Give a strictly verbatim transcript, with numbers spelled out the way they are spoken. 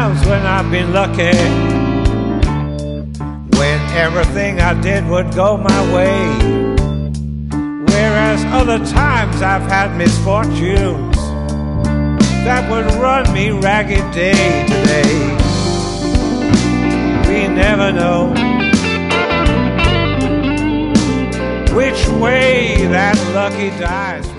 times when I've been lucky, when everything I did would go my way, whereas other times I've had misfortunes that would run me ragged day to day. We never know which way that lucky dice